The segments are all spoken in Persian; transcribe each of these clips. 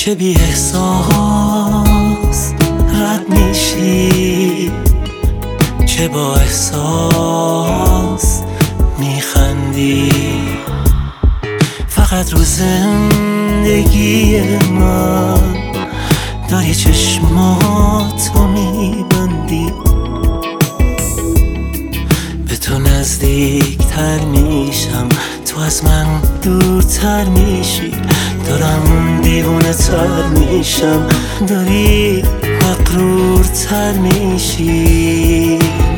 که بی احساس رد میشی، که با احساس میخندی. فقط رو زندگی من داری چشماتو میبندی. به تو نزدیکتر میشم، تو از من دورتر میشی. دارم دیوونه تر میشم، داری مغرورتر میشی.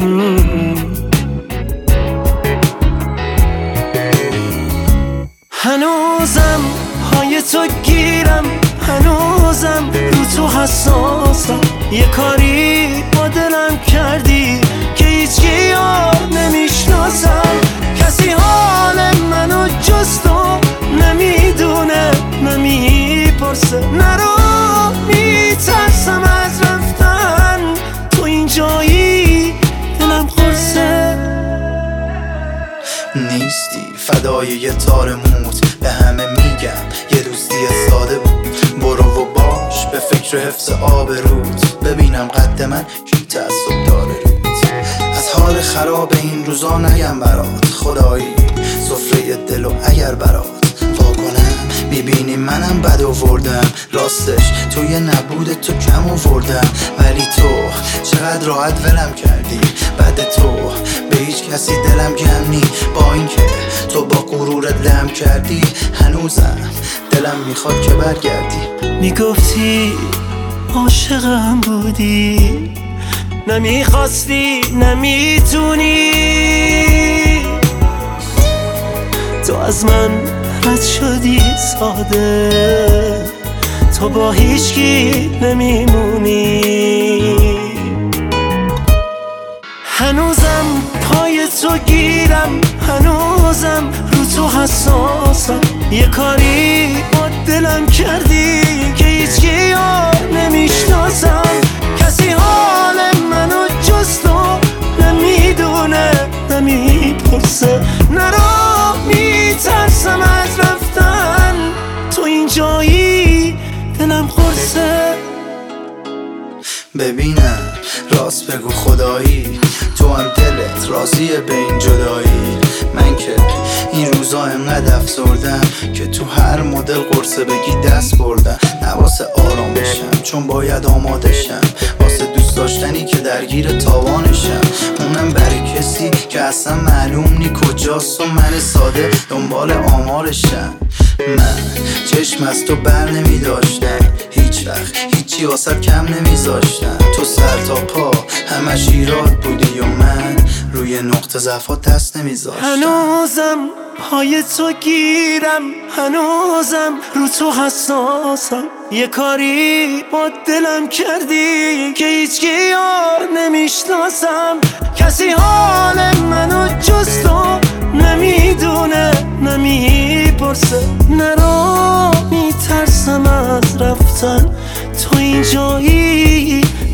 هنوزم پای تو گیرم، هنوزم رو تو حساسم. یه کاری با دلم کردی که هیچکی یار نمیشناسم. کسی حال منو جز تو نمیدونه، نمیپرسه. نرو، میترسم از رفتن، تو اینجایی دلم قرصه. نیستی فدای یه تار موت، به همه میگم یه دوستی ساده بود. برو و باش به فکر حفظ آبروت، ببینم قد من کی تعصب داره روت. از حال خراب این روزا نگم برات، خدایی سفره دل و اگر برات واکنم میبینی منم بد آوردم. راستش توی نبود تو کم آوردم، ولی تو چقدر راحت ولم کردی. بعد تو به هیچ کسی دلم گرم نی، با اینکه تو با غرورت لم کردی. هنوزم دلم میخواد که برگردی. میگفتی عاشقم بودی، نمیخواستی نمیتونی. تو از من رد شدی ساده، تو با هیچکی نمیمونی. هنوزم پای تو گیرم، هنوزم رو تو حساسم. یه کاری با دلم کردی که هیچکی یار نمیشناسم. کسی حال منو جز تو نمیدونه، نمیپرسه. نرو، میترسم از رفتن، تو اینجایی دلم قرصه. ببینم راست بگو خدایی، تو هم دلت راضیه به این جدایی. من که این روزا انقدر افسردم که تو هر مدل قرصه بگی دست بردم. نه واسه آرام بشم چون باید آماده شم، واسه دوست داشتنی که درگیر تاوانشم. اونم برای کسی که اصلا معلوم نی کجاست و من ساده دنبال آمارشم. من چشم از تو بر نمی داشتم، هیچ وقت هیچی واسه کم نمیذاشتم. تو سر تا پا همش ایراد بودی و من روی نقطه ضعفات دست نمیذاشتم. هنوزم پای تو گیرم، هنوزم رو تو حساسم. یه کاری با دلم کردی که هیچکی یار نمیشناسم. کسی حال منو جز تو نمیدونه، نمیپرسه. نرو، میترسم از رفتن، تو اینجایی